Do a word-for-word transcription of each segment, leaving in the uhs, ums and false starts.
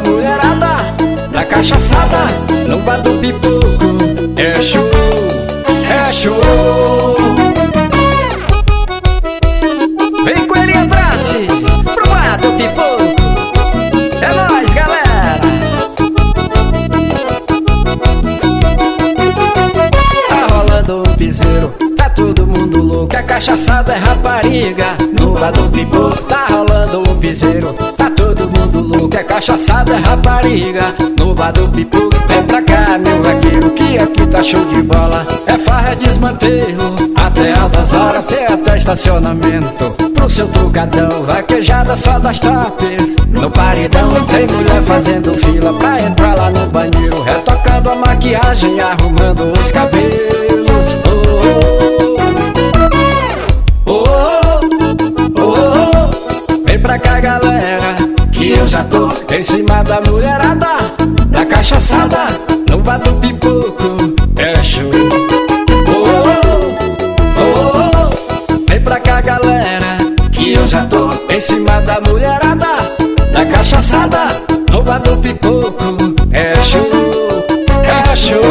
mulherada da cachaçada, no bar do pipoco. É show, é show. Vem com ele atrás, pro bar do pipoco. É nóis, galera. Tá rolando um piseiro, tá todo mundo louco. A cachaçada é rapariga, no bar do pipoco. Tá rolando um piseiro, tá todo mundo louco. A cachaçada é rapariga, no bar do pipoco. Vem pra cá, meu vaqueiro, que aqui tá show de bola. É farra, desmantelo, até altas horas. Tem até estacionamento pro seu trucadão. Vaquejada só das tops, no paredão. Tem mulher fazendo fila pra entrar lá no banheiro, retocando a maquiagem, arrumando os cabelos. Oh, oh, oh, oh, oh. Vem pra cá, galera, que eu já tô em cima da mulherada da cachaçada, no bar do pipoco. É show. Oh, oh, oh. Vem pra cá, galera, que eu já tô em cima da mulherada da cachaçada, no bar do pipoco. É show, é show.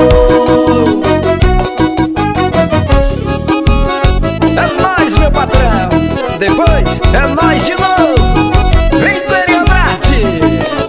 É nóis, meu patrão. Depois é nóis de novo. Vem com ele, Andrade.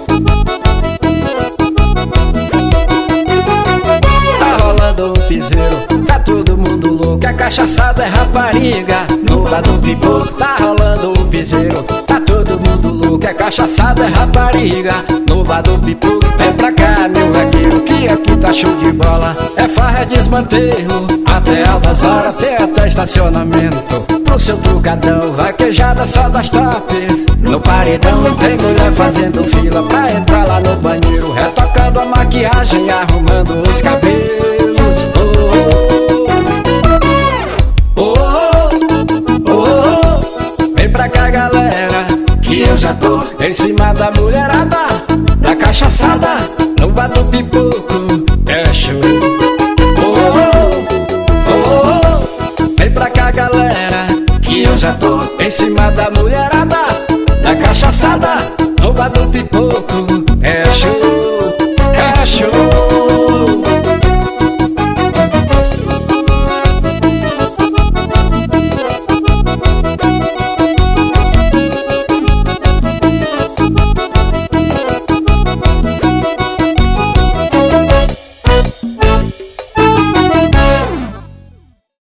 Tá rolando um piseiro, tá todo mundo louco. A cachaçada é rapariga, no bar do pipoco. Tá rolando um piseiro, tá todo mundo louco. A cachaçada é rapariga, no bar do pipoco. Vem pra cá, meu vaqueiro, que aqui tá show de bola. É farra, desmantelo, até altas horas. Tem até estacionamento pro seu trucadão. Vaquejada só das tops, no paredão. Tem mulher fazendo fila pra entrar